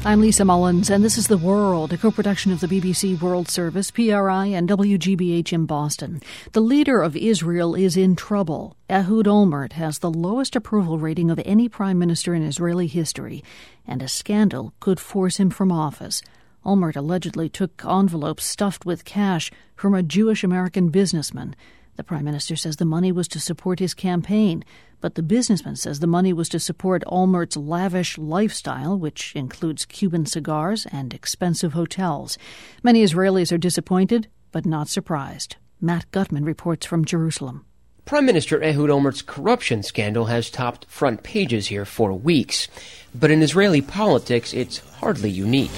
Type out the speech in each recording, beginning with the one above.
I'm Lisa Mullins, and this is The World, a co-production of the BBC World Service, PRI, and WGBH in Boston. The leader of Israel is in trouble. Ehud Olmert has the lowest approval rating of any prime minister in Israeli history, and a scandal could force him from office. Olmert allegedly took envelopes stuffed with cash from a Jewish-American businessman. The prime minister says the money was to support his campaign, but the businessman says the money was to support Olmert's lavish lifestyle, which includes Cuban cigars and expensive hotels. Many Israelis are disappointed, but not surprised. Matt Gutman reports from Jerusalem. Prime Minister Ehud Olmert's corruption scandal has topped front pages here for weeks. But in Israeli politics, it's hardly unique.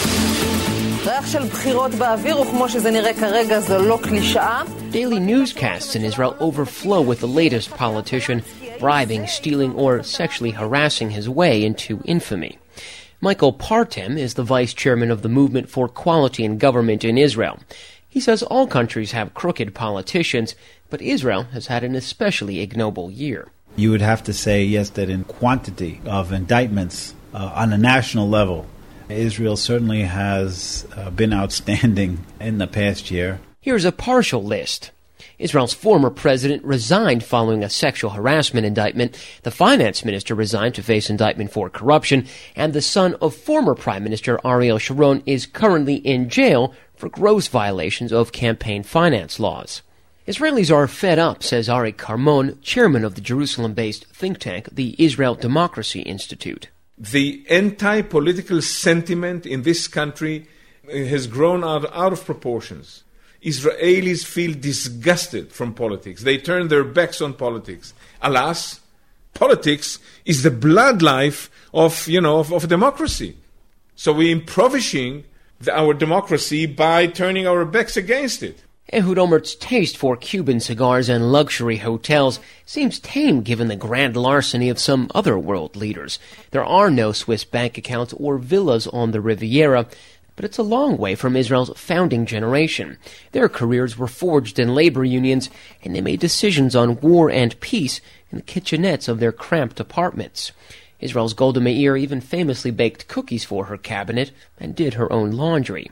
Daily newscasts in Israel overflow with the latest politician bribing, stealing, or sexually harassing his way into infamy. Michael Partem is the vice chairman of the Movement for Quality in Government in Israel. He says all countries have crooked politicians, but Israel has had an especially ignoble year. You would have to say, yes, that in quantity of indictments on a national level, Israel certainly has been outstanding in the past year. Here's a partial list. Israel's former president resigned following a sexual harassment indictment. The finance minister resigned to face indictment for corruption. And the son of former Prime Minister Ariel Sharon is currently in jail for gross violations of campaign finance laws. Israelis are fed up, says Arik Carmon, chairman of the Jerusalem-based think tank, the Israel Democracy Institute. The anti-political sentiment in this country has grown out of proportions. Israelis feel disgusted from politics. They turn their backs on politics. Alas, politics is the blood life of democracy. So we're impoverishing our democracy by turning our backs against it. Ehud Olmert's taste for Cuban cigars and luxury hotels seems tame given the grand larceny of some other world leaders. There are no Swiss bank accounts or villas on the Riviera, but it's a long way from Israel's founding generation. Their careers were forged in labor unions, and they made decisions on war and peace in the kitchenettes of their cramped apartments. Israel's Golda Meir even famously baked cookies for her cabinet and did her own laundry.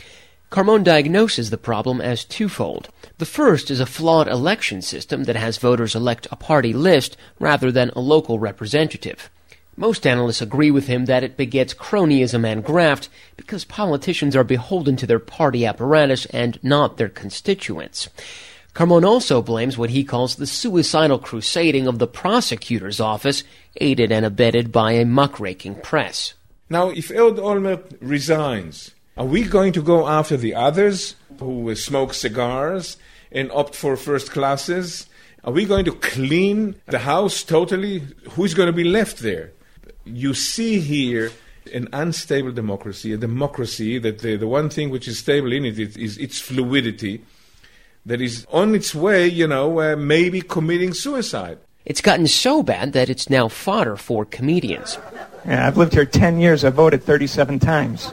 Carmon diagnoses the problem as twofold. The first is a flawed election system that has voters elect a party list rather than a local representative. Most analysts agree with him that it begets cronyism and graft because politicians are beholden to their party apparatus and not their constituents. Carmon also blames what he calls the suicidal crusading of the prosecutor's office, aided and abetted by a muckraking press. Now, if Ehud Olmert resigns, are we going to go after the others who smoke cigars and opt for first classes? Are we going to clean the house totally? Who's going to be left there? You see here an unstable democracy, a democracy that the one thing which is stable in it is its fluidity, that is on its way, maybe committing suicide. It's gotten so bad that it's now fodder for comedians. Yeah, I've lived here 10 years. I've voted 37 times.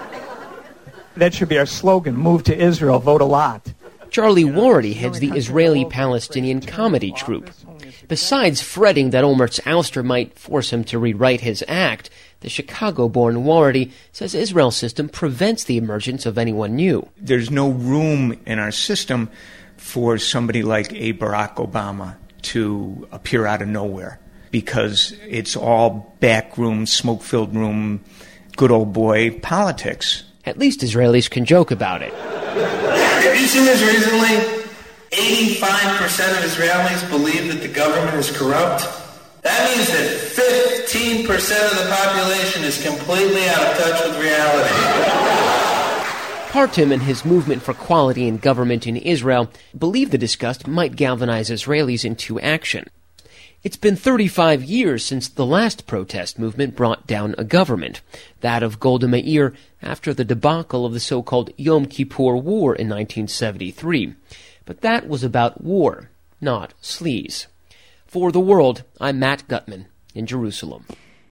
That should be our slogan, move to Israel, vote a lot. Charlie Warity heads the Israeli-Palestinian comedy troupe. Besides fretting that Olmert's ouster might force him to rewrite his act, the Chicago-born Warity says Israel's system prevents the emergence of anyone new. There's no room in our system for somebody like a Barack Obama to appear out of nowhere because it's all backroom, smoke-filled room, good old boy politics. At least Israelis can joke about it. Have you seen this recently? 85% of Israelis believe that the government is corrupt. That means that 15% of the population is completely out of touch with reality. Partem and his movement for quality in government in Israel believe the disgust might galvanize Israelis into action. It's been 35 years since the last protest movement brought down a government, that of Golda Meir after the debacle of the so-called Yom Kippur War in 1973. But that was about war, not sleaze. For The World, I'm Matt Gutman in Jerusalem.